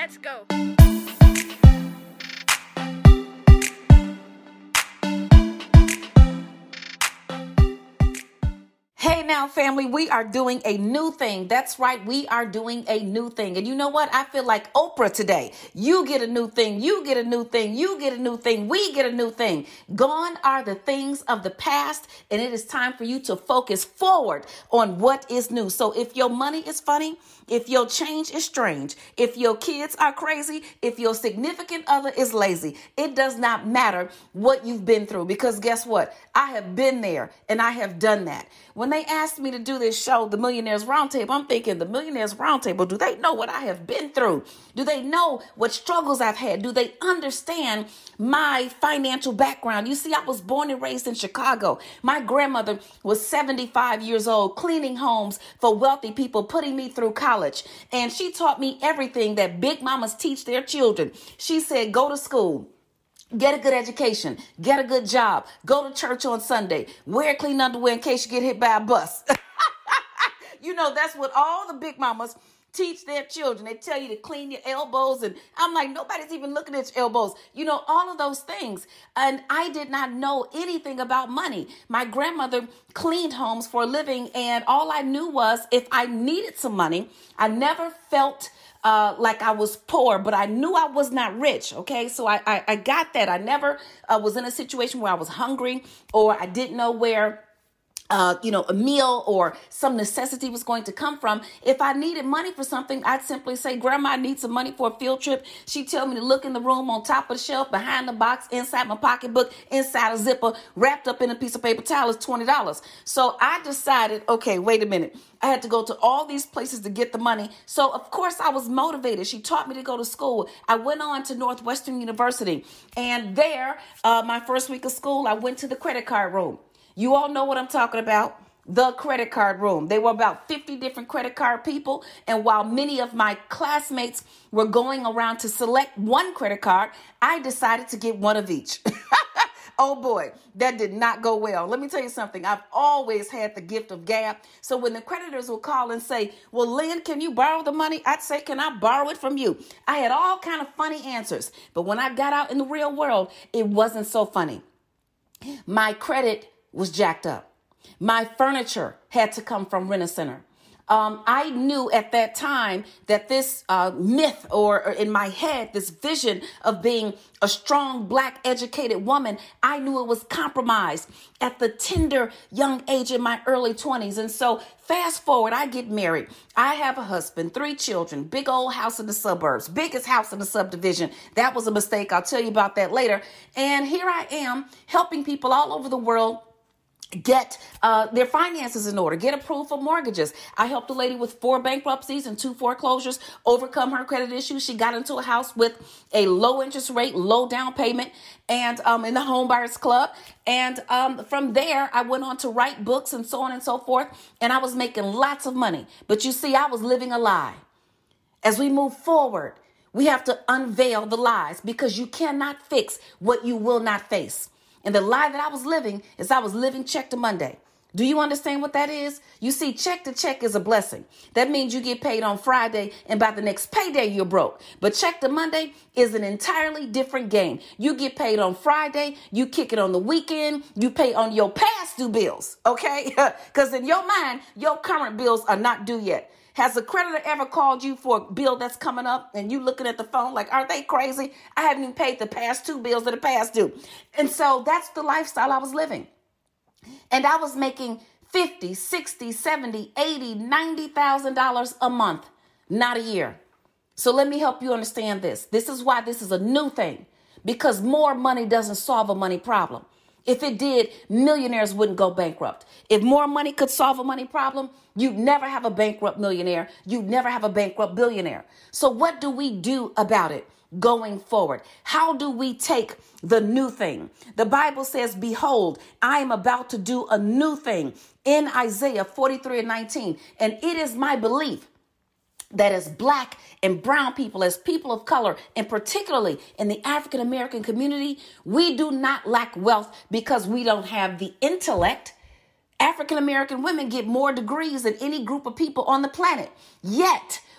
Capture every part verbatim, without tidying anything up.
Let's go. Hey now, family, we are doing a new thing. That's right. We are doing a new thing. And you know what? I feel like Oprah today. You get a new thing. You get a new thing. You get a new thing. We get a new thing. Gone are the things of the past, and it is time for you to focus forward on what is new. So if your money is funny, if your change is strange, if your kids are crazy, if your significant other is lazy, it does not matter what you've been through, because guess what? I have been there and I have done that. When they asked me to do this show, the Millionaires Roundtable, I'm thinking the Millionaires Roundtable, do they know what I have been through? Do they know what struggles I've had? Do they understand my financial background? You see, I was born and raised in Chicago. My grandmother was seventy-five years old, cleaning homes for wealthy people, putting me through college. And she taught me everything that big mamas teach their children. She said, go to school. Get a good education, get a good job, go to church on Sunday, wear clean underwear in case you get hit by a bus. You know, that's what all the big mamas teach their children. They tell you to clean your elbows. And I'm like, nobody's even looking at your elbows. You know, all of those things. And I did not know anything about money. My grandmother cleaned homes for a living. And all I knew was if I needed some money, I never felt Uh, like I was poor, but I knew I was not rich. Okay. So I, I, I got that. I never uh, was in a situation where I was hungry or I didn't know where Uh, you know, a meal or some necessity was going to come from. If I needed money for something, I'd simply say, Grandma, I need some money for a field trip. She'd tell me to look in the room, on top of the shelf, behind the box, inside my pocketbook, inside a zipper, wrapped up in a piece of paper towel is twenty dollars. So I decided, okay, wait a minute. I had to go to all these places to get the money. So, of course, I was motivated. She taught me to go to school. I went on to Northwestern University. And there, uh, my first week of school, I went to the credit card room. You all know what I'm talking about. The credit card room. There were about fifty different credit card people. And while many of my classmates were going around to select one credit card, I decided to get one of each. Oh boy, that did not go well. Let me tell you something. I've always had the gift of gab. So when the creditors will call and say, well, Lynn, can you borrow the money? I'd say, can I borrow it from you? I had all kind of funny answers. But when I got out in the real world, it wasn't so funny. My credit was jacked up. My furniture had to come from Rent-A-Center. Um, I knew at that time that this uh, myth or, or in my head, this vision of being a strong, black, educated woman, I knew it was compromised at the tender young age in my early twenties. And so fast forward, I get married. I have a husband, three children, big old house in the suburbs, biggest house in the subdivision. That was a mistake. I'll tell you about that later. And here I am helping people all over the world get uh, their finances in order, get approved for mortgages. I helped a lady with four bankruptcies and two foreclosures overcome her credit issues. She got into a house with a low interest rate, low down payment, and um, in the Home Buyers Club. And um, from there, I went on to write books and so on and so forth. And I was making lots of money. But you see, I was living a lie. As we move forward, we have to unveil the lies, because you cannot fix what you will not face. And the lie that I was living is I was living check to Monday. Do you understand what that is? You see, check to check is a blessing. That means you get paid on Friday and by the next payday, you're broke. But check to Monday is an entirely different game. You get paid on Friday. You kick it on the weekend. You pay on your past due bills. Okay? Because in your mind, your current bills are not due yet. Has a creditor ever called you for a bill that's coming up and you looking at the phone like, aren't they crazy? I haven't even paid the past two bills that are past due. And so that's the lifestyle I was living. And I was making fifty, sixty, seventy, eighty, ninety thousand dollars a month, not a year. So let me help you understand this. This is why this is a new thing, because more money doesn't solve a money problem. If it did, millionaires wouldn't go bankrupt. If more money could solve a money problem, you'd never have a bankrupt millionaire. You'd never have a bankrupt billionaire. So what do we do about it going forward? How do we take the new thing? The Bible says, behold, I am about to do a new thing in Isaiah forty-three and nineteen. And it is my belief that as black and brown people, as people of color, and particularly in the African American community, we do not lack wealth because we don't have the intellect. African American women get more degrees than any group of people on the planet. Yet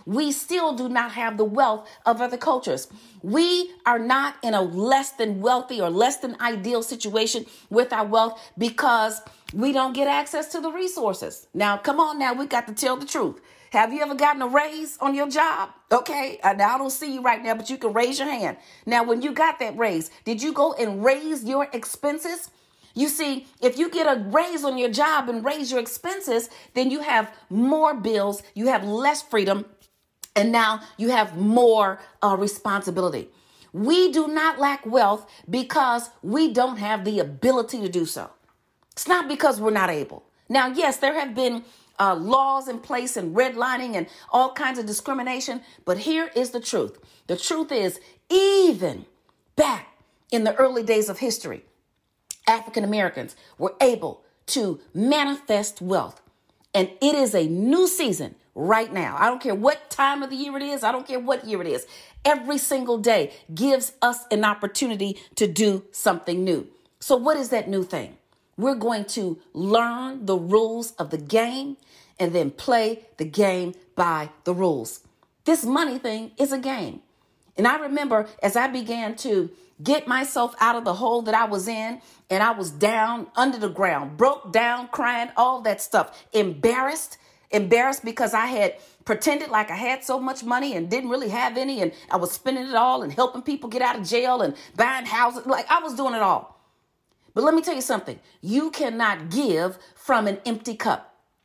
we still do not have the wealth of other cultures. We are not in a less than wealthy or less than ideal situation with our wealth because we don't get access to the resources. Now, come on now, we got to tell the truth. Have you ever gotten a raise on your job? Okay, uh, now I don't see you right now, but you can raise your hand. Now, when you got that raise, did you go and raise your expenses? You see, if you get a raise on your job and raise your expenses, then you have more bills, you have less freedom, and now you have more uh, responsibility. We do not lack wealth because we don't have the ability to do so. It's not because we're not able. Now, yes, there have been uh, laws in place and redlining and all kinds of discrimination, but here is the truth. The truth is, even back in the early days of history, African Americans were able to manifest wealth. And it is a new season right now. I don't care what time of the year it is. I don't care what year it is. Every single day gives us an opportunity to do something new. So what is that new thing? We're going to learn the rules of the game and then play the game by the rules. This money thing is a game. And I remember as I began to get myself out of the hole that I was in, and I was down under the ground, broke down, crying, all that stuff, embarrassed, embarrassed because I had pretended like I had so much money and didn't really have any. And I was spending it all and helping people get out of jail and buying houses. Like I was doing it all. But let me tell you something. You cannot give from an empty cup.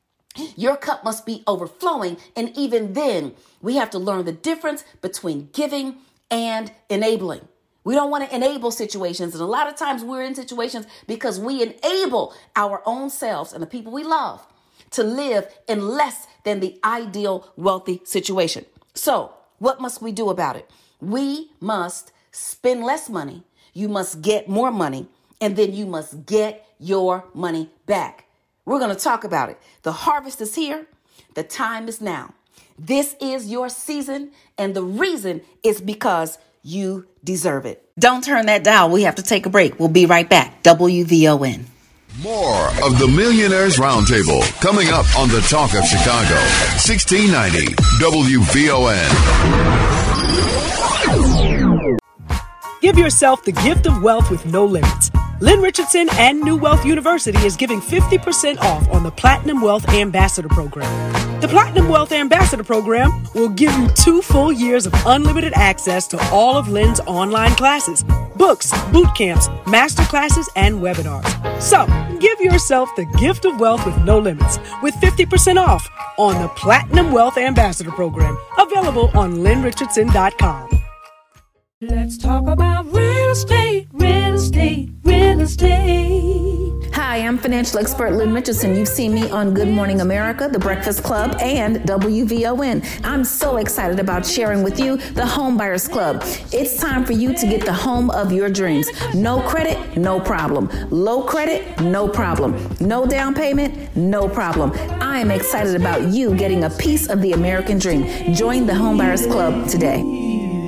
Your cup must be overflowing. And even then, we have to learn the difference between giving and enabling. We don't want to enable situations. And a lot of times we're in situations because we enable our own selves and the people we love to live in less than the ideal wealthy situation. So what must we do about it? We must spend less money. You must get more money. And then you must get your money back. We're going to talk about it. The harvest is here. The time is now. This is your season. And the reason is because you deserve it. Don't turn that dial. We have to take a break. We'll be right back. W V O N. More of the Millionaires Roundtable coming up on the Talk of Chicago. sixteen ninety W V O N. Give yourself the gift of wealth with no limits. Lynn Richardson and New Wealth University is giving fifty percent off on the Platinum Wealth Ambassador Program. The Platinum Wealth Ambassador Program will give you two full years of unlimited access to all of Lynn's online classes, books, boot camps, master classes, and webinars. So, give yourself the gift of wealth with no limits with fifty percent off on the Platinum Wealth Ambassador Program, available on lynn richardson dot com. Let's talk about real estate, real estate, real estate. Hi, I'm financial expert Lynn Richardson. You've seen me on Good Morning America, The Breakfast Club, and W V O N. I'm so excited about sharing with you the Home Buyers Club. It's time for you to get the home of your dreams. No credit, no problem. Low credit, no problem. No down payment, no problem. I am excited about you getting a piece of the American dream. Join the Home Buyers Club today.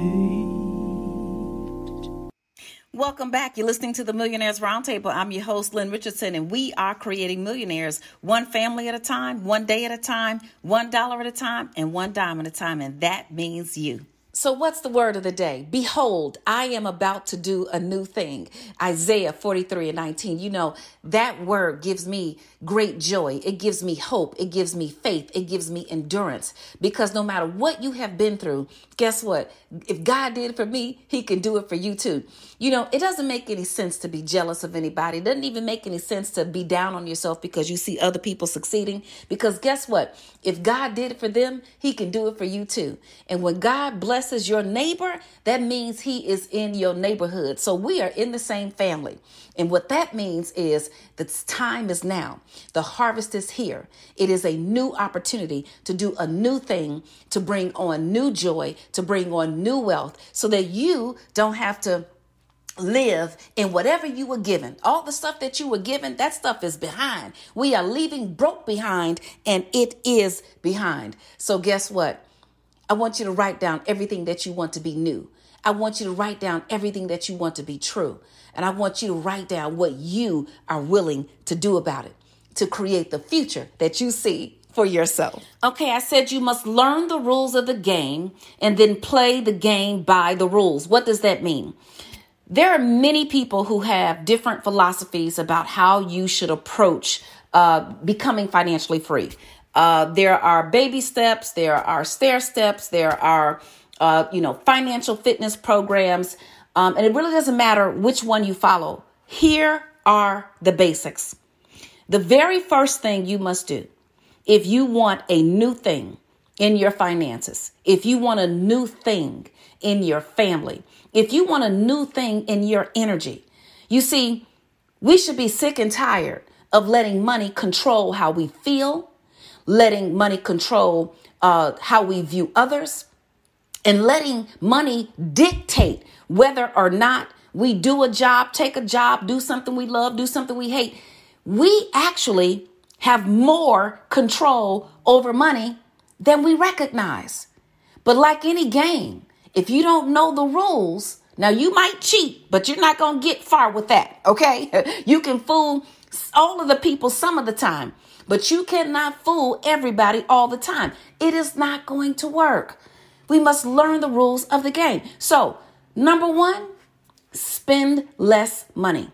Welcome back. You're listening to the Millionaires Roundtable. I'm your host, Lynn Richardson, and we are creating millionaires one family at a time, one day at a time, one dollar at a time, and one dime at a time. And that means you. So what's the word of the day? Behold, I am about to do a new thing. Isaiah forty-three and nineteen. You know, that word gives me great joy. It gives me hope. It gives me faith. It gives me endurance. Because no matter what you have been through, guess what? If God did it for me, he can do it for you too. You know, it doesn't make any sense to be jealous of anybody. It doesn't even make any sense to be down on yourself because you see other people succeeding. Because guess what? If God did it for them, he can do it for you too. And when God blesses your neighbor, that means he is in your neighborhood. So we are in the same family. And what that means is the time is now. The harvest is here. It is a new opportunity to do a new thing, to bring on new joy, to bring on new wealth so that you don't have to live in whatever you were given. All the stuff that you were given, that stuff is behind. We are leaving broke behind, and it is behind. So guess what? I want you to write down everything that you want to be new. I want you to write down everything that you want to be true. And I want you to write down what you are willing to do about it to create the future that you see for yourself. Okay, I said you must learn the rules of the game and then play the game by the rules. What does that mean? There are many people who have different philosophies about how you should approach uh, becoming financially free. Uh, there are baby steps, there are stair steps, there are, uh, you know, financial fitness programs, um, and it really doesn't matter which one you follow. Here are the basics. The very first thing you must do if you want a new thing in your finances, if you want a new thing in your family, if you want a new thing in your energy, you see, we should be sick and tired of letting money control how we feel, letting money control uh, how we view others, and letting money dictate whether or not we do a job, take a job, do something we love, do something we hate. We actually have more control over money than we recognize. But like any game, if you don't know the rules, now you might cheat, but you're not going to get far with that. Okay. You can fool all of the people some of the time, but you cannot fool everybody all the time. It is not going to work. We must learn the rules of the game. So, number one, spend less money.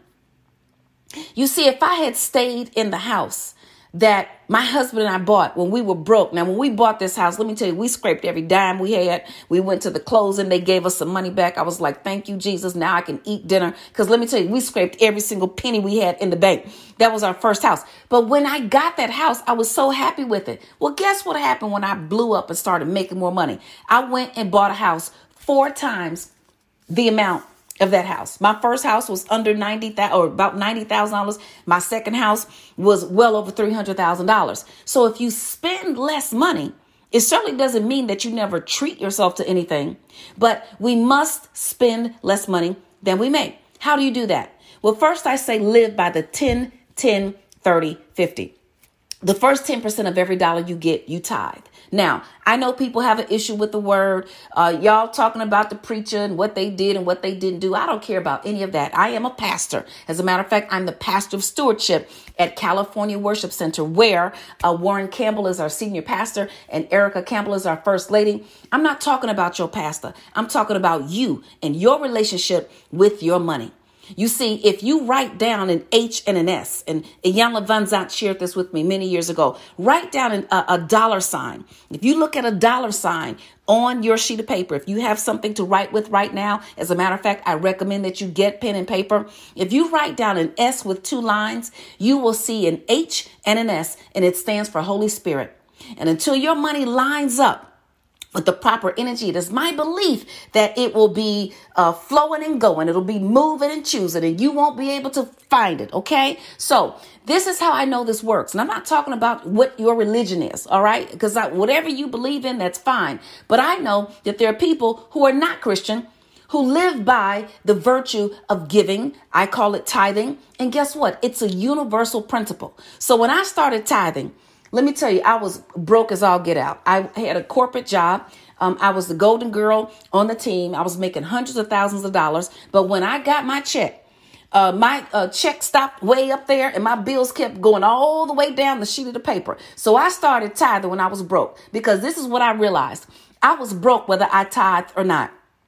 You see, if I had stayed in the house that my husband and I bought when we were broke. Now, when we bought this house, let me tell you, we scraped every dime we had. We went to the closing. They gave us some money back. I was like, thank you, Jesus. Now I can eat dinner. Because let me tell you, we scraped every single penny we had in the bank. That was our first house. But when I got that house, I was so happy with it. Well, guess what happened when I blew up and started making more money? I went and bought a house four times the amount of that house. My first house was under ninety thousand or about ninety thousand dollars. My second house was well over three hundred thousand dollars. So if you spend less money, it certainly doesn't mean that you never treat yourself to anything, but we must spend less money than we make. How do you do that? Well, first I say live by the ten, ten, thirty, fifty. The first ten percent of every dollar you get, you tithe. Now, I know people have an issue with the word. Uh, y'all talking about the preacher and what they did and what they didn't do. I don't care about any of that. I am a pastor. As a matter of fact, I'm the pastor of stewardship at California Worship Center, where uh, Warren Campbell is our senior pastor and Erica Campbell is our first lady. I'm not talking about your pastor. I'm talking about you and your relationship with your money. You see, if you write down an H and an S, and Iyanla Vanzant shared this with me many years ago, write down an, a, a dollar sign. If you look at a dollar sign on your sheet of paper, if you have something to write with right now, as a matter of fact, I recommend that you get pen and paper. If you write down an S with two lines, you will see an H and an S, and it stands for Holy Spirit. And until your money lines up with the proper energy, it is my belief that it will be uh, flowing and going. It'll be moving and choosing, and you won't be able to find it. Okay. So this is how I know this works. And I'm not talking about what your religion is. All right. Because whatever you believe in, that's fine. But I know that there are people who are not Christian who live by the virtue of giving. I call it tithing. And guess what? It's a universal principle. So when I started tithing, let me tell you, I was broke as all get out. I had a corporate job. Um, I was the golden girl on the team. I was making hundreds of thousands of dollars. But when I got my check, uh, my uh, check stopped way up there and my bills kept going all the way down the sheet of the paper. So I started tithing when I was broke, because this is what I realized. I was broke whether I tithed or not.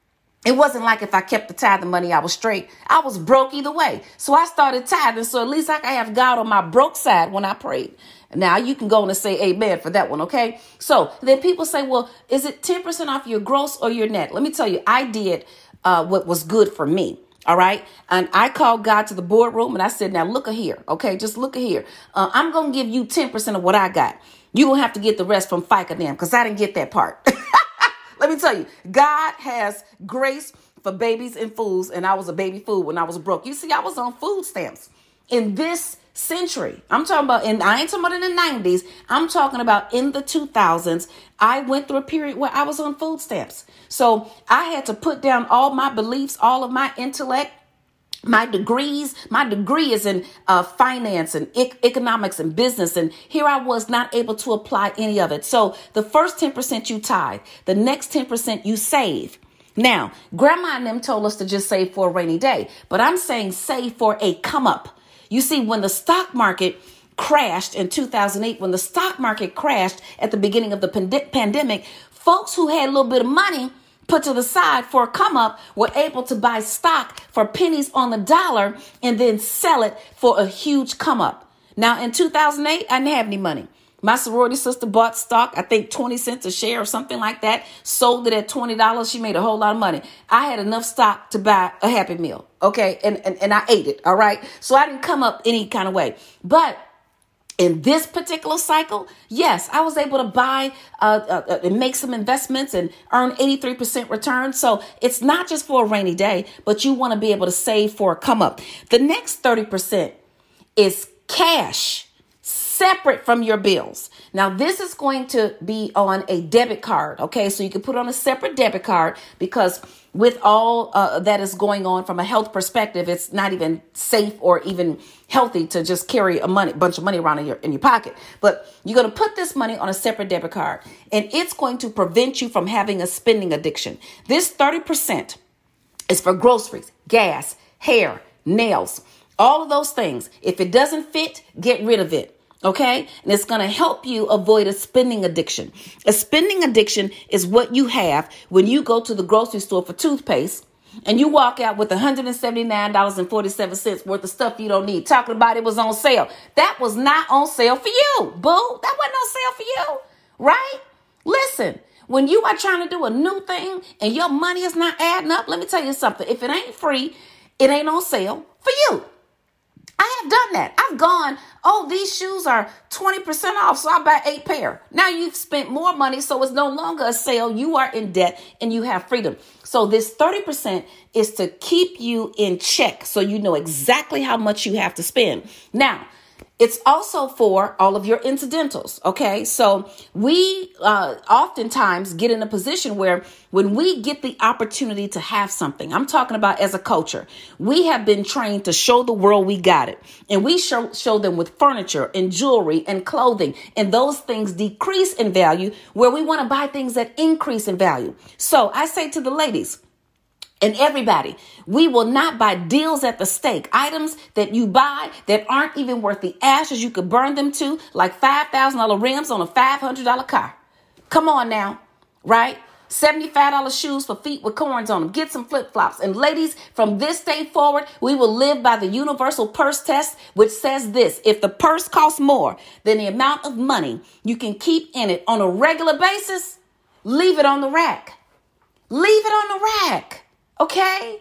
It wasn't like if I kept the tithing money, I was straight. I was broke either way. So I started tithing. So at least I could have God on my broke side when I prayed. Now you can go and say amen for that one. Okay. So then people say, well, is it ten percent off your gross or your net? Let me tell you, I did uh, what was good for me. All right. And I called God to the boardroom and I said, now look at here. Okay. Just look at here. Uh, I'm going to give you ten percent of what I got. You're going to have to get the rest from FICA then, because I didn't get that part. Let me tell you, God has grace for babies and fools. And I was a baby fool when I was broke. You see, I was on food stamps in this century. I'm talking about, and I ain't talking about in the nineties. I'm talking about in the two thousands. I went through a period where I was on food stamps. So I had to put down all my beliefs, all of my intellect, my degrees. My degree is in uh, finance and ec- economics and business. And here I was not able to apply any of it. So the first ten percent you tithe, the next ten percent you save. Now, grandma and them told us to just save for a rainy day, but I'm saying save for a come up. You see, when the stock market crashed in two thousand eight, when the stock market crashed at the beginning of the pand- pandemic, folks who had a little bit of money put to the side for a come up were able to buy stock for pennies on the dollar and then sell it for a huge come up. Now, in two thousand eight, I didn't have any money. My sorority sister bought stock, I think twenty cents a share or something like that, sold it at twenty dollars. She made a whole lot of money. I had enough stock to buy a Happy Meal. Okay. And, and, and I ate it. All right. So I didn't come up any kind of way. But in this particular cycle, yes, I was able to buy uh, uh, and make some investments and earn eighty-three percent return. So it's not just for a rainy day, but you want to be able to save for a come up. The next thirty percent is cash, separate from your bills. Now, this is going to be on a debit card. Okay, so you can put on a separate debit card, because with all uh, that is going on from a health perspective, it's not even safe or even healthy to just carry a money, bunch of money around in your in your pocket. But you're going to put this money on a separate debit card, and it's going to prevent you from having a spending addiction. This thirty percent is for groceries, gas, hair, nails, all of those things. If it doesn't fit, get rid of it. Okay. And it's going to help you avoid a spending addiction. A spending addiction is what you have when you go to the grocery store for toothpaste and you walk out with one hundred seventy-nine dollars and forty-seven cents worth of stuff you don't need, talking about it was on sale. That was not on sale for you, boo. That wasn't on sale for you. Right? Listen, when you are trying to do a new thing and your money is not adding up, let me tell you something. If it ain't free, it ain't on sale for you. I have done that. I've gone, oh, these shoes are twenty percent off, so I buy eight pair. Now you've spent more money, so it's no longer a sale. You are in debt and you have freedom. So this thirty percent is to keep you in check, so you know exactly how much you have to spend. Now, it's also for all of your incidentals. Okay. So we uh, oftentimes get in a position where when we get the opportunity to have something, I'm talking about as a culture, we have been trained to show the world we got it. And we show, show them with furniture and jewelry and clothing. And those things decrease in value, where we want to buy things that increase in value. So I say to the ladies, and everybody, we will not buy deals at the stake, items that you buy that aren't even worth the ashes you could burn them to, like five thousand dollars rims on a five hundred dollars car. Come on now, right? seventy-five dollars shoes for feet with corns on them. Get some flip-flops. And ladies, from this day forward, we will live by the universal purse test, which says this: if the purse costs more than the amount of money you can keep in it on a regular basis, leave it on the rack. Leave it on the rack. Okay?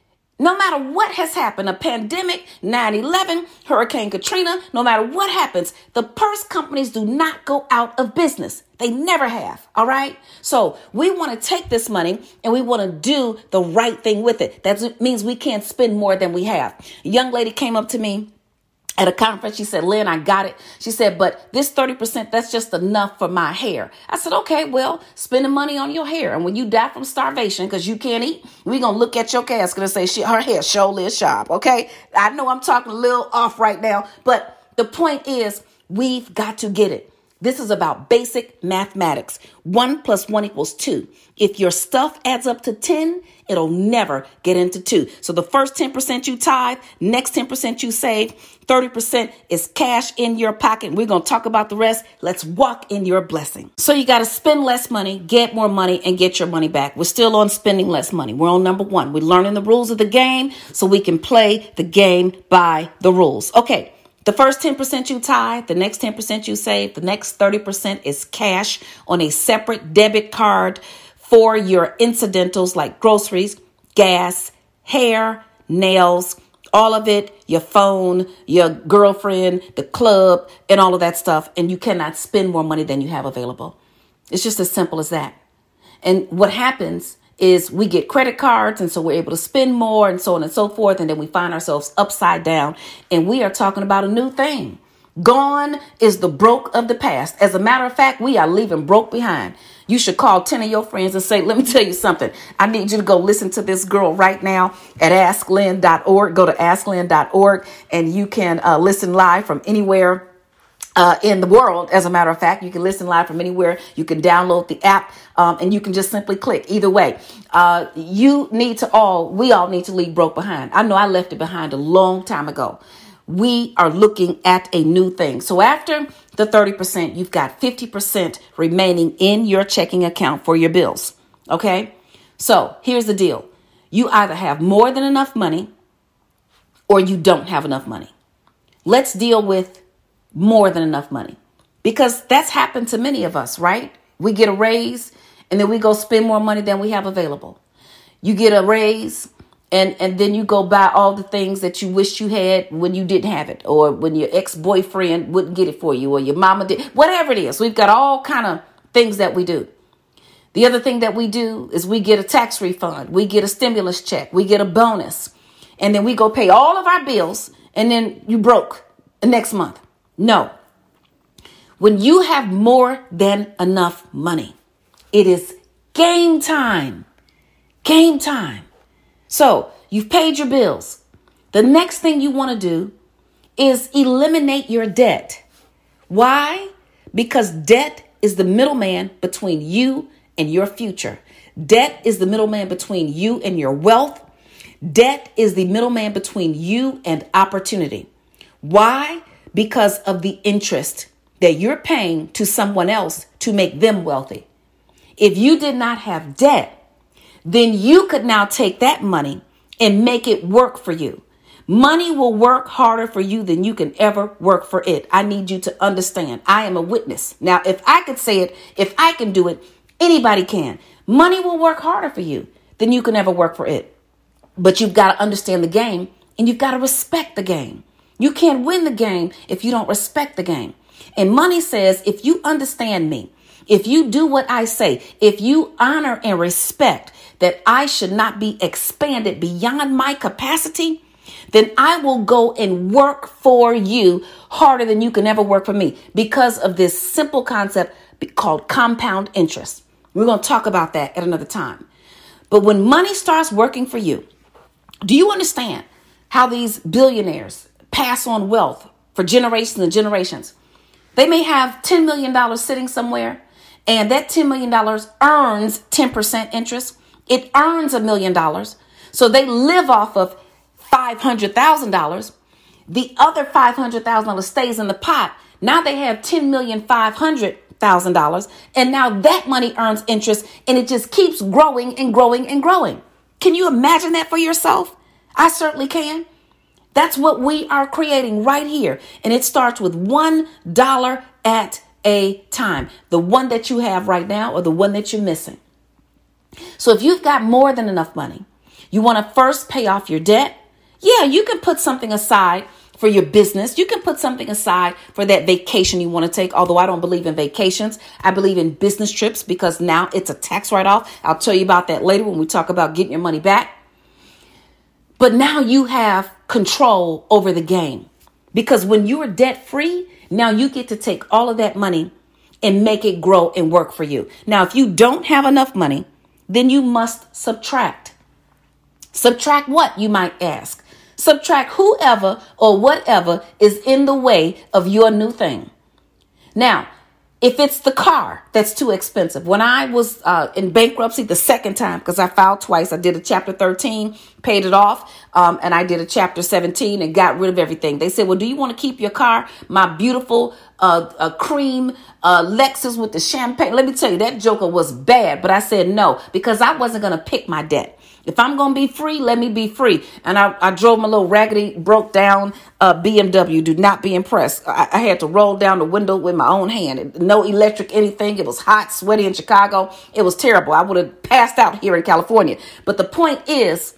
No matter what has happened, a pandemic, nine eleven, Hurricane Katrina, no matter what happens, the purse companies do not go out of business. They never have. All right? So we want to take this money and we want to do the right thing with it. That means we can't spend more than we have. A young lady came up to me at a conference. She said, Lynn, I got it. She said, but this thirty percent, that's just enough for my hair. I said, okay, well, spend the money on your hair. And when you die from starvation because you can't eat, we're going to look at your casket and say, she, her hair surely is sharp. Okay. I know I'm talking a little off right now, but the point is we've got to get it. This is about basic mathematics. One plus one equals two. If your stuff adds up to ten, it'll never get into two. So the first ten percent you tithe, next ten percent you save, thirty percent is cash in your pocket. We're going to talk about the rest. Let's walk in your blessing. So you got to spend less money, get more money, and get your money back. We're still on spending less money. We're on number one. We're learning the rules of the game so we can play the game by the rules. Okay. The first ten percent you tithe, the next ten percent you save, the next thirty percent is cash on a separate debit card for your incidentals like groceries, gas, hair, nails, all of it, your phone, your girlfriend, the club, and all of that stuff. And you cannot spend more money than you have available. It's just as simple as that. And what happens is we get credit cards, and so we're able to spend more and so on and so forth. And then we find ourselves upside down, and we are talking about a new thing. Gone is the broke of the past. As a matter of fact, we are leaving broke behind. You should call ten of your friends and say, let me tell you something. I need you to go listen to this girl right now at ask lynn dot org. Go to ask lynn dot org and you can uh, listen live from anywhere Uh, in the world. As a matter of fact, you can listen live from anywhere. You can download the app um, and you can just simply click. Either way, uh, you need to all, we all need to leave broke behind. I know I left it behind a long time ago. we are looking at a new thing. So after the thirty percent, you've got fifty percent remaining in your checking account for your bills. Okay. So here's the deal. You either have more than enough money or you don't have enough money. Let's deal with more than enough money, because that's happened to many of us, right? We get a raise and then we go spend more money than we have available. You get a raise and, and then you go buy all the things that you wish you had when you didn't have it, or when your ex-boyfriend wouldn't get it for you, or your mama did, whatever it is. We've got all kind of things that we do. The other thing that we do is we get a tax refund. We get a stimulus check. We get a bonus. And then we go pay all of our bills. And then you broke the next month. No. When you have more than enough money, it is game time. Game time. So you've paid your bills. The next thing you want to do is eliminate your debt. Why? Because debt is the middleman between you and your future. Debt is the middleman between you and your wealth. Debt is the middleman between you and opportunity. Why? Because of the interest that you're paying to someone else to make them wealthy. If you did not have debt, then you could now take that money and make it work for you. Money will work harder for you than you can ever work for it. I need you to understand. I am a witness. Now, if I could say it, if I can do it, anybody can. Money will work harder for you than you can ever work for it. But you've got to understand the game, and you've got to respect the game. You can't win the game if you don't respect the game. And money says, if you understand me, if you do what I say, if you honor and respect that I should not be expanded beyond my capacity, then I will go and work for you harder than you can ever work for me, because of this simple concept called compound interest. We're going to talk about that at another time. But when money starts working for you, do you understand how these billionaires pass on wealth for generations and generations? They may have ten million dollars sitting somewhere, and that ten million dollars earns ten percent interest. It earns a million dollars. So they live off of five hundred thousand dollars. The other five hundred thousand dollars stays in the pot. Now they have ten million five hundred thousand dollars. And now that money earns interest, and it just keeps growing and growing and growing. Can you imagine that for yourself? I certainly can. That's what we are creating right here. And it starts with one dollar at a time. The one that you have right now, or the one that you're missing. So if you've got more than enough money, you want to first pay off your debt. Yeah, you can put something aside for your business. You can put something aside for that vacation you want to take. Although I don't believe in vacations. I believe in business trips, because now it's a tax write-off. I'll tell you about that later when we talk about getting your money back. But now you have control over the game, because when you are debt free, now you get to take all of that money and make it grow and work for you. Now, if you don't have enough money, then you must subtract. Subtract what, you might ask? Subtract whoever or whatever is in the way of your new thing. Now, if it's the car that's too expensive. When I was uh, in bankruptcy the second time, because I filed twice, I did a chapter thirteen, paid it off, um, and I did a chapter seventeen and got rid of everything. They said, well, do you want to keep your car? My beautiful uh, uh, cream uh, Lexus with the champagne. Let me tell you, that joker was bad. But I said no, because I wasn't going to pick my debt. If I'm going to be free, let me be free. And I, I drove my little raggedy, broke down uh, B M W. Do not be impressed. I, I had to roll down the window with my own hand. No electric anything. It was hot, sweaty in Chicago. It was terrible. I would have passed out here in California. But the point is,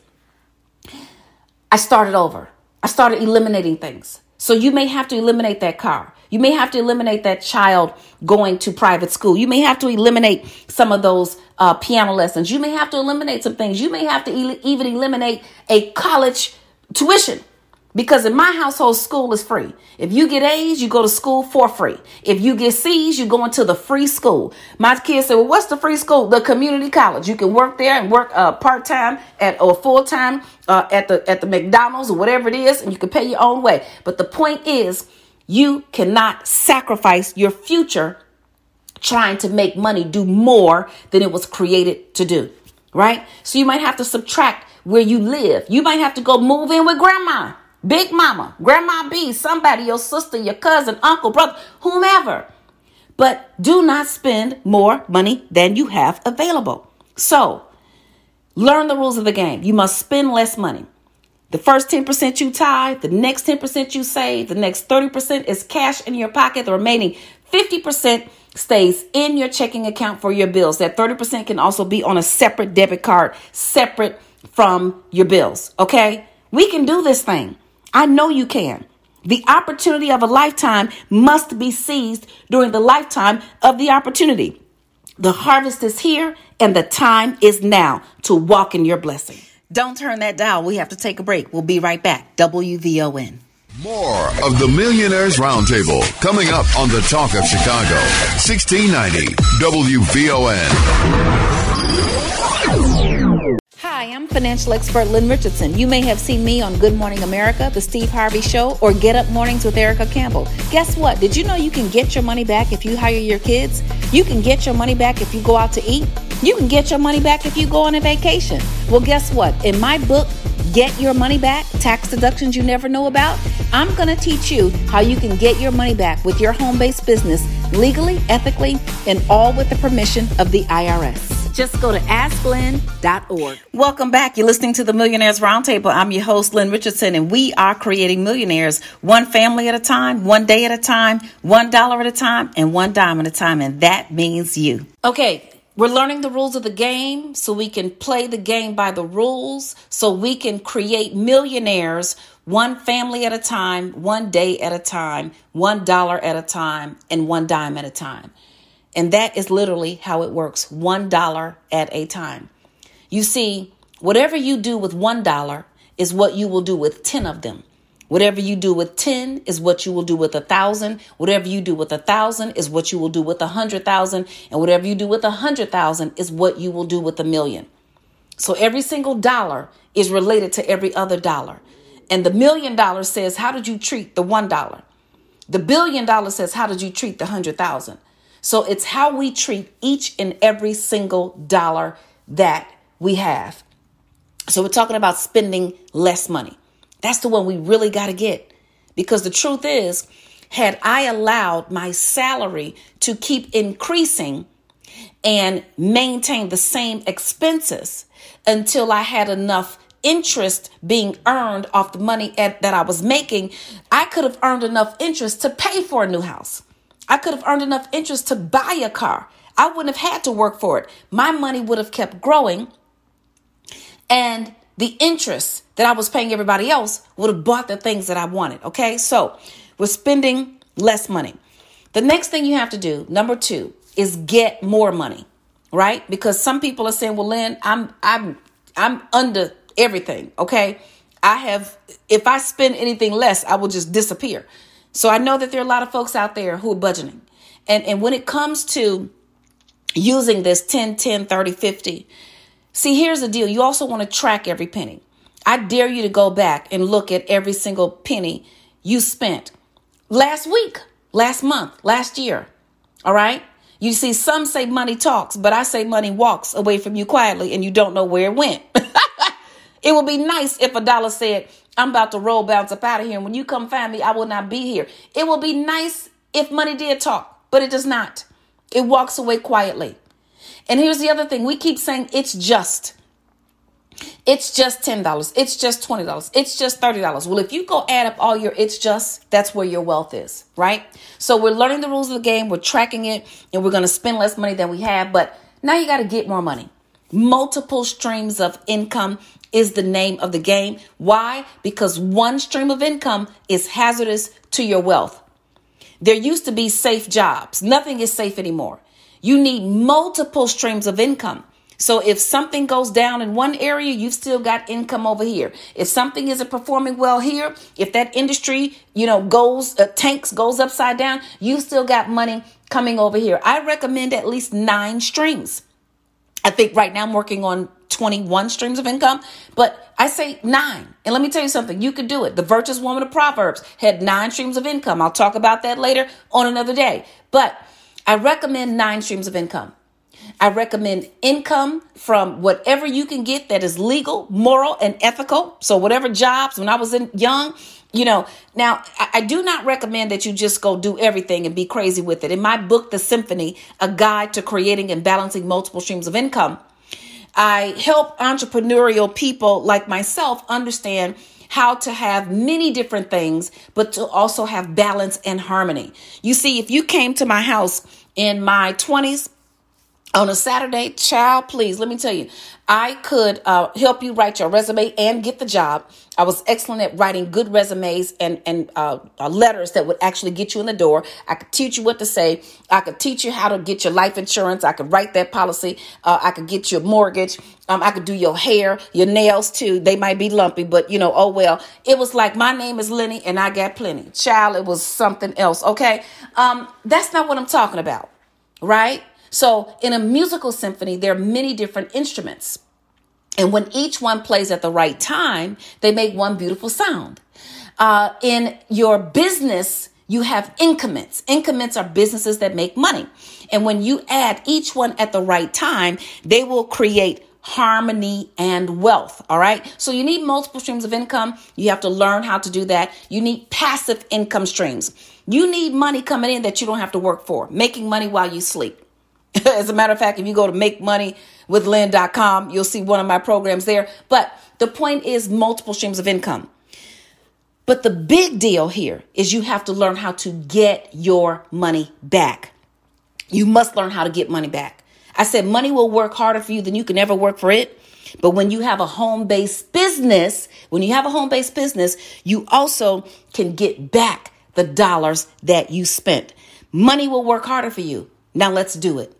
I started over. I started eliminating things. So you may have to eliminate that car. You may have to eliminate that child going to private school. You may have to eliminate some of those uh, piano lessons. You may have to eliminate some things. You may have to el- even eliminate a college tuition, because in my household, school is free. If you get A's, you go to school for free. If you get C's, you go into the free school. My kids say, well, what's the free school? The community college. You can work there and work uh, part-time at or full-time uh, at the at the McDonald's or whatever it is, and you can pay your own way. But the point is, you cannot sacrifice your future trying to make money do more than it was created to do, right? So you might have to subtract where you live. You might have to go move in with grandma. Big mama, grandma B, somebody, your sister, your cousin, uncle, brother, whomever. But do not spend more money than you have available. So learn the rules of the game. You must spend less money. The first ten percent you tithe, the next ten percent you save, the next thirty percent is cash in your pocket. The remaining fifty percent stays in your checking account for your bills. That thirty percent can also be on a separate debit card, separate from your bills. Okay? We can do this thing. I know you can. The opportunity of a lifetime must be seized during the lifetime of the opportunity. The harvest is here and the time is now to walk in your blessing. Don't turn that dial. We have to take a break. We'll be right back. W V O N. More of the Millionaires Roundtable coming up on the Talk of Chicago. sixteen ninety W V O N. Hi, I'm financial expert Lynn Richardson. You may have seen me on Good Morning America, The Steve Harvey Show, or Get Up Mornings with Erica Campbell. Guess what? Did you know you can get your money back if you hire your kids? You can get your money back if you go out to eat. You can get your money back if you go on a vacation. Well, guess what? In my book, Get Your Money Back, Tax Deductions You Never Know About, I'm going to teach you how you can get your money back with your home-based business legally, ethically, and all with the permission of the I R S. Just go to ask lynn dot org. Welcome back. You're listening to the Millionaires Roundtable. I'm your host, Lynn Richardson, and we are creating millionaires one family at a time, one day at a time, one dollar at a time, and one dime at a time. And that means you. Okay. We're learning the rules of the game so we can play the game by the rules, so we can create millionaires one family at a time, one day at a time, one dollar at a time, and one dime at a time. And that is literally how it works, one dollar at a time. You see, whatever you do with one dollar is what you will do with ten of them. Whatever you do with ten is what you will do with a thousand. Whatever you do with a thousand is what you will do with a hundred thousand. And whatever you do with a hundred thousand is what you will do with a million. So every single dollar is related to every other dollar. And the million dollars says, how did you treat the one dollar? The billion dollars says, how did you treat the hundred thousand? So it's how we treat each and every single dollar that we have. So we're talking about spending less money. That's the one we really got to get, because the truth is, had I allowed my salary to keep increasing and maintain the same expenses until I had enough interest being earned off the money at, that I was making, I could have earned enough interest to pay for a new house. I could have earned enough interest to buy a car. I wouldn't have had to work for it. My money would have kept growing, and the interest that I was paying everybody else would have bought the things that I wanted. Okay, so we're spending less money. The next thing you have to do, number two, is get more money, right? Because some people are saying, well, Lynn, I'm I'm I'm under everything. Okay, I have, if I spend anything less, I will just disappear. So I know that there are a lot of folks out there who are budgeting. And, and when it comes to using this ten, ten, thirty, fifty, see, here's the deal. You also want to track every penny. I dare you to go back and look at every single penny you spent last week, last month, last year. All right. You see, some say money talks, but I say money walks away from you quietly and you don't know where it went. It would be nice if a dollar said, I'm about to roll bounce up out of here, and when you come find me, I will not be here. It will be nice if money did talk, but it does not. It walks away quietly. And here's the other thing. We keep saying it's just. It's just ten dollars. It's just twenty dollars. It's just thirty dollars. Well, if you go add up all your it's just, that's where your wealth is, right? So we're learning the rules of the game. We're tracking it, and we're going to spend less money than we have. But now you got to get more money. Multiple streams of income is the name of the game. Why? Because one stream of income is hazardous to your wealth. There used to be safe jobs. Nothing is safe anymore. You need multiple streams of income. So if something goes down in one area, you've still got income over here. If something isn't performing well here, if that industry, you know, goes, uh, tanks, goes upside down, you still got money coming over here. I recommend at least nine streams. I think right now I'm working on twenty-one streams of income, but I say nine. And let me tell you something, you could do it. The virtuous woman of Proverbs had nine streams of income. I'll talk about that later on another day, but I recommend nine streams of income. I recommend income from whatever you can get that is legal, moral, and ethical. So whatever jobs, when I was in young, you know, now I, I do not recommend that you just go do everything and be crazy with it. In my book, The Symphony, A Guide to Creating and Balancing Multiple Streams of Income, I help entrepreneurial people like myself understand how to have many different things, but to also have balance and harmony. You see, if you came to my house in my twenties, on a Saturday, child, please, let me tell you, I could uh, help you write your resume and get the job. I was excellent at writing good resumes and, and uh, uh, letters that would actually get you in the door. I could teach you what to say. I could teach you how to get your life insurance. I could write that policy. Uh, I could get your mortgage. Um, I could do your hair, your nails too. They might be lumpy, but you know, oh well. It was like, my name is Lenny and I got plenty. Child, it was something else, okay? Um, that's not what I'm talking about, right? So in a musical symphony, there are many different instruments. And when each one plays at the right time, they make one beautiful sound. Uh, in your business, you have increments. Increments are businesses that make money. And when you add each one at the right time, they will create harmony and wealth. All right. So you need multiple streams of income. You have to learn how to do that. You need passive income streams. You need money coming in that you don't have to work for, making money while you sleep. As a matter of fact, if you go to make money with lynn dot com, you'll see one of my programs there. But the point is multiple streams of income. But the big deal here is you have to learn how to get your money back. You must learn how to get money back. I said money will work harder for you than you can ever work for it. But when you have a home-based business, when you have a home-based business, you also can get back the dollars that you spent. Money will work harder for you. Now let's do it.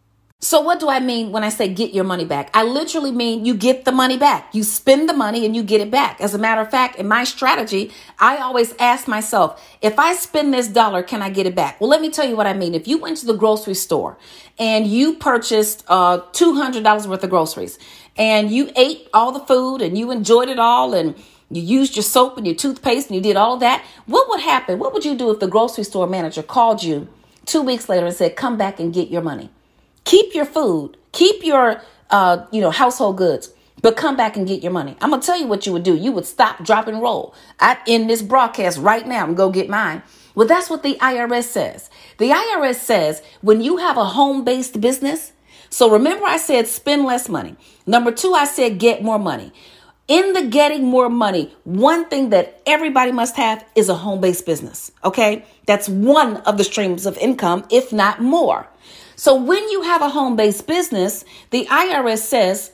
So what do I mean when I say get your money back? I literally mean you get the money back. You spend the money and you get it back. As a matter of fact, in my strategy, I always ask myself, if I spend this dollar, can I get it back? Well, let me tell you what I mean. If you went to the grocery store and you purchased uh, two hundred dollars worth of groceries and you ate all the food and you enjoyed it all and you used your soap and your toothpaste and you did all of that, what would happen? What would you do if the grocery store manager called you two weeks later and said, come back and get your money? Keep your food, keep your, uh, you know, household goods, but come back and get your money. I'm going to tell you what you would do. You would stop, drop, and roll. I end this broadcast right now and go get mine. Well, that's what the I R S says. The I R S says when you have a home-based business. So remember I said spend less money. Number two, I said get more money. In the getting more money, one thing that everybody must have is a home-based business. Okay, that's one of the streams of income, if not more. So when you have a home-based business, the I R S says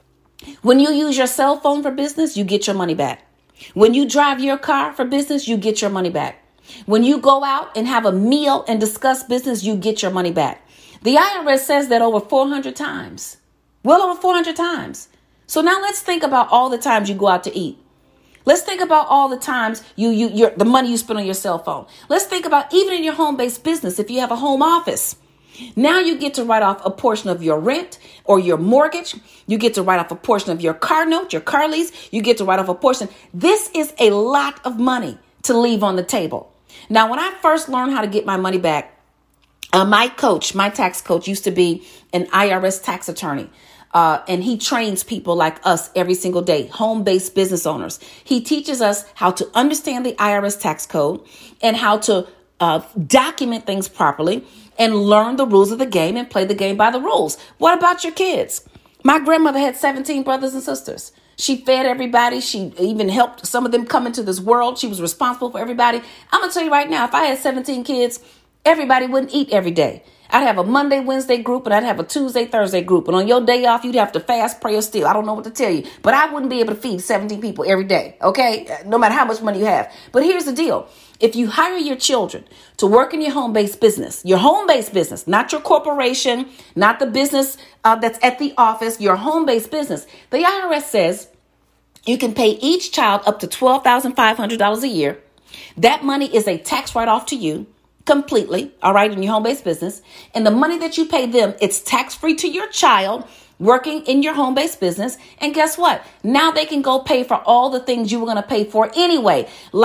when you use your cell phone for business, you get your money back. When you drive your car for business, you get your money back. When you go out and have a meal and discuss business, you get your money back. The I R S says that over four hundred times, well over four hundred times. So now let's think about all the times you go out to eat. Let's think about all the times you, you, your, the money you spend on your cell phone. Let's think about even in your home-based business, if you have a home office. Now you get to write off a portion of your rent or your mortgage. You get to write off a portion of your car note, your car lease. You get to write off a portion. This is a lot of money to leave on the table. Now, when I first learned how to get my money back, uh, my coach, my tax coach used to be an I R S tax attorney. Uh, and he trains people like us every single day, home-based business owners. He teaches us how to understand the I R S tax code and how to uh, document things properly and learn the rules of the game and play the game by the rules. What about your kids? My grandmother had seventeen brothers and sisters. She fed everybody. She even helped some of them come into this world. She was responsible for everybody. I'm going to tell you right now, if I had seventeen kids, everybody wouldn't eat every day. I'd have a Monday, Wednesday group, and I'd have a Tuesday, Thursday group. And on your day off, you'd have to fast, pray, or steal. I don't know what to tell you, but I wouldn't be able to feed seventeen people every day, okay? No matter how much money you have. But here's the deal. If you hire your children to work in your home-based business, your home-based business, not your corporation, not the business uh, that's at the office, your home-based business, the I R S says you can pay each child up to twelve thousand five hundred dollars a year. That money is a tax write-off to you. Completely, all right, in your home-based business. And the money that you pay them, it's tax-free to your child working in your home-based business. And guess what? Now they can go pay for all the things you were going to pay for anyway, like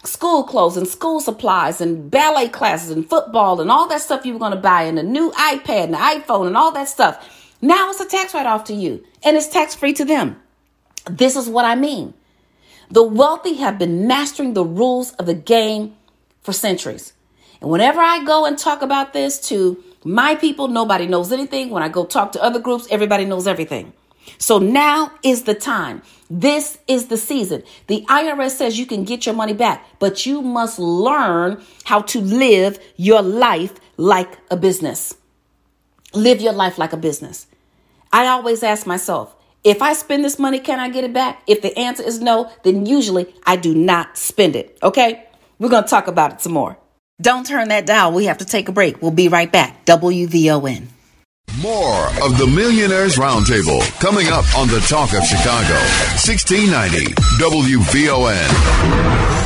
school clothes and school supplies and ballet classes and football and all that stuff you were going to buy and a new iPad and an iPhone and all that stuff. Now it's a tax write-off to you and it's tax-free to them. This is what I mean. The wealthy have been mastering the rules of the game for centuries. And whenever I go and talk about this to my people, nobody knows anything. When I go talk to other groups, everybody knows everything. So now is the time. This is the season. The I R S says you can get your money back, but you must learn how to live your life like a business. Live your life like a business. I always ask myself, if I spend this money, can I get it back? If the answer is no, then usually I do not spend it. Okay? We're going to talk about it some more. Don't turn that dial. We have to take a break. We'll be right back. W V O N. More of the Millionaires Roundtable coming up on the Talk of Chicago. sixteen ninety W V O N.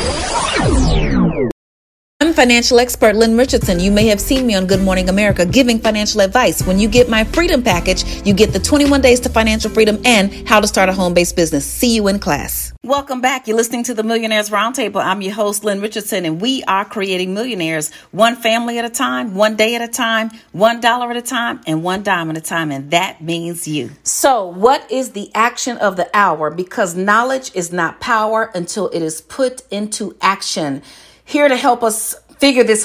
I'm financial expert Lynn Richardson. You may have seen me on Good Morning America giving financial advice. When you get my freedom package, you get the twenty-one days to financial freedom and how to start a home-based business. See you in class. Welcome back. You're listening to the Millionaires Roundtable. I'm your host, Lynn Richardson, and we are creating millionaires one family at a time, one day at a time, one dollar at a time, and one dime at a time. And that means you. So what is the action of the hour? Because knowledge is not power until it is put into action. Here to help us figure this